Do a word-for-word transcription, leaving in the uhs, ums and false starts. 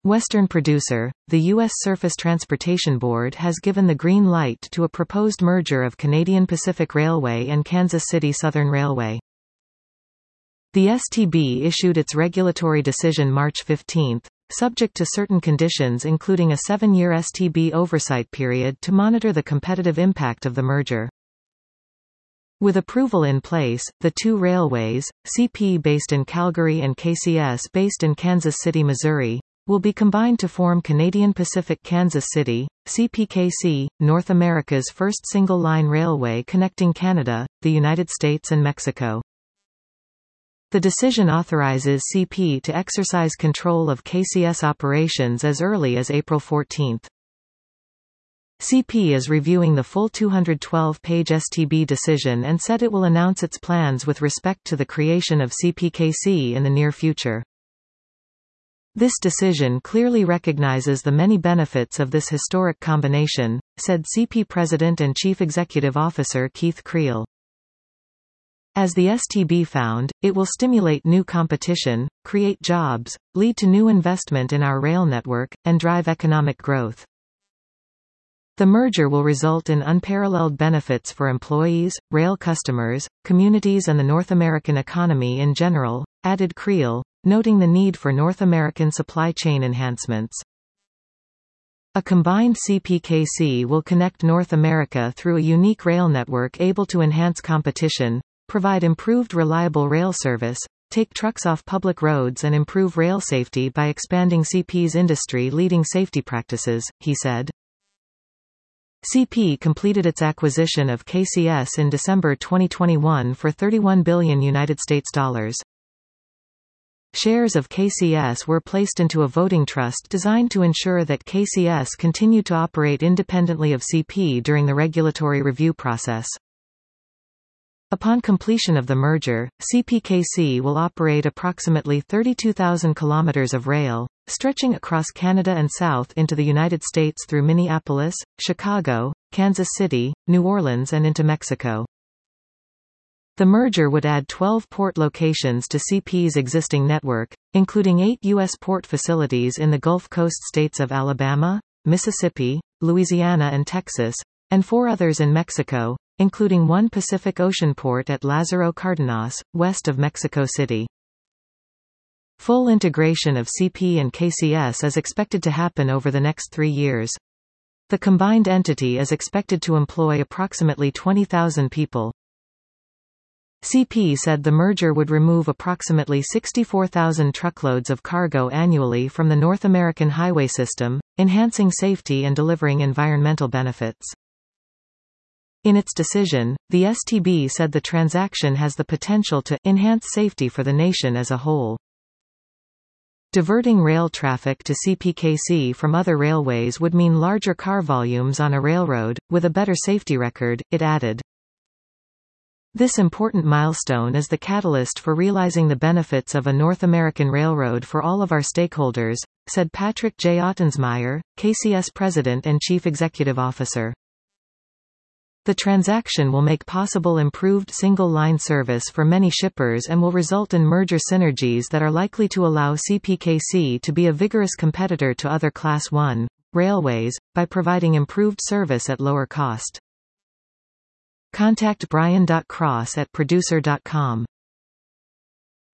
Western producer, the U S Surface Transportation Board has given the green light to a proposed merger of Canadian Pacific Railway and Kansas City Southern Railway. The S T B issued its regulatory decision March fifteenth, subject to certain conditions including a seven-year S T B oversight period to monitor the competitive impact of the merger. With approval in place, the two railways, C P based in Calgary and K C S based in Kansas City, Missouri, will be combined to form Canadian Pacific Kansas City, C P K C, North America's first single-line railway connecting Canada, the United States and Mexico. The decision authorizes C P to exercise control of K C S operations as early as April fourteenth. C P is reviewing the full two hundred twelve page S T B decision and said it will announce its plans with respect to the creation of C P K C in the near future. This decision clearly recognizes the many benefits of this historic combination, said C P President and Chief Executive Officer Keith Creel. As the S T B found, it will stimulate new competition, create jobs, lead to new investment in our rail network, and drive economic growth. The merger will result in unparalleled benefits for employees, rail customers, communities and the North American economy in general, added Creel, noting the need for North American supply chain enhancements. A combined C P K C will connect North America through a unique rail network able to enhance competition, provide improved reliable rail service, take trucks off public roads and improve rail safety by expanding C P's industry-leading safety practices, he said. C P completed its acquisition of K C S in December twenty twenty-one for thirty-one billion United States dollars. Shares of K C S were placed into a voting trust designed to ensure that K C S continued to operate independently of C P during the regulatory review process. Upon completion of the merger, C P K C will operate approximately thirty-two thousand kilometers of rail, stretching across Canada and south into the United States through Minneapolis, Chicago, Kansas City, New Orleans and into Mexico. The merger would add twelve port locations to C P's existing network, including eight U S port facilities in the Gulf Coast states of Alabama, Mississippi, Louisiana and Texas, and four others in Mexico, including one Pacific Ocean port at Lázaro Cárdenas, west of Mexico City. Full integration of C P and K C S is expected to happen over the next three years. The combined entity is expected to employ approximately twenty thousand people. C P said the merger would remove approximately sixty-four thousand truckloads of cargo annually from the North American highway system, enhancing safety and delivering environmental benefits. In its decision, the S T B said the transaction has the potential to enhance safety for the nation as a whole. Diverting rail traffic to C P K C from other railways would mean larger car volumes on a railroad, with a better safety record, it added. This important milestone is the catalyst for realizing the benefits of a North American railroad for all of our stakeholders, said Patrick J. Ottensmeyer, K C S President and Chief Executive Officer. The transaction will make possible improved single-line service for many shippers and will result in merger synergies that are likely to allow C P K C to be a vigorous competitor to other Class one railways, by providing improved service at lower cost. Contact brian dot cross at producer dot com.